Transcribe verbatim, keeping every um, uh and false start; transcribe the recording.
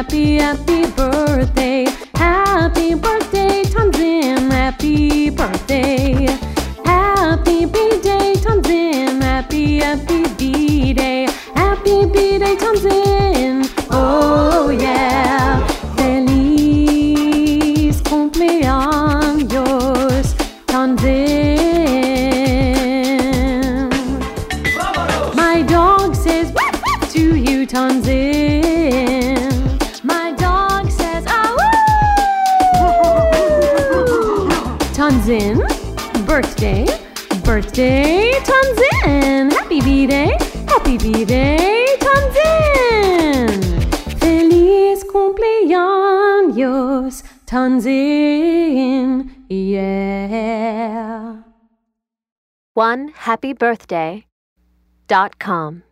happy, happy birthday. Happy birthday, Tanzin. Happy birthday. Happy B-Day, Tanzin. Happy, happy B-Day. Happy B-Day, Tanzin. Oh yeah. Feliz cumpleaños, Tanzin. My dog says to you, Tanzin. My dog says ah woo. Tanzin, birthday, birthday, Tanzin. Happy B-Day, happy B-Day, Tanzin. Feliz cumpleaños, Tanzin, yeah. one happy birthday dot com